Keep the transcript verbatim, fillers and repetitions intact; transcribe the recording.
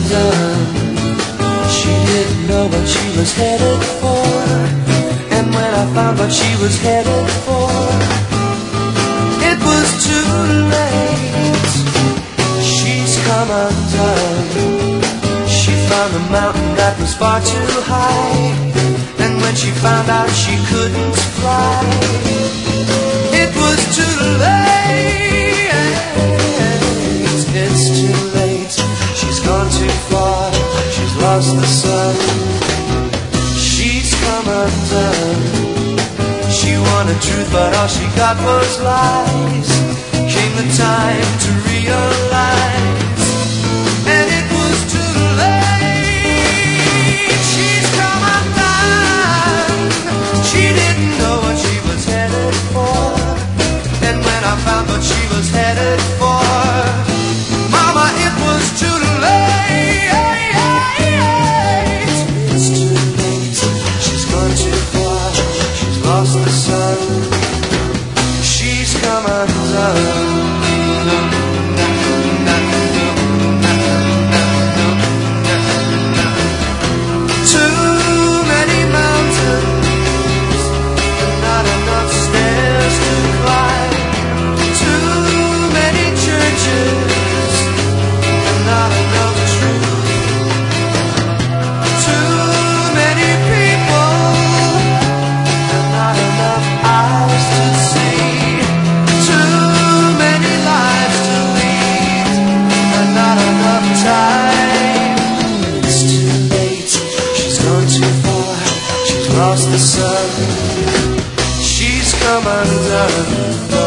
undone. She didn't know what she was headed for, and when I found what she was headed for, it was too late. She's come undone. She found a mountain that was far too high, and when she found out she couldn't fly, it was too late. It's too late. She's gone too far. She's lost the sun. She's come undone. She wanted truth, but all she got was lies. Came the time to realize, and it was too late. She's come undone. She didn't know what she was headed for, and when I found what she was headed for, Mama, it was too late. It's too late. She's gone too far. She's lost the sun. She's come undone. Lost the sun. She's come undone.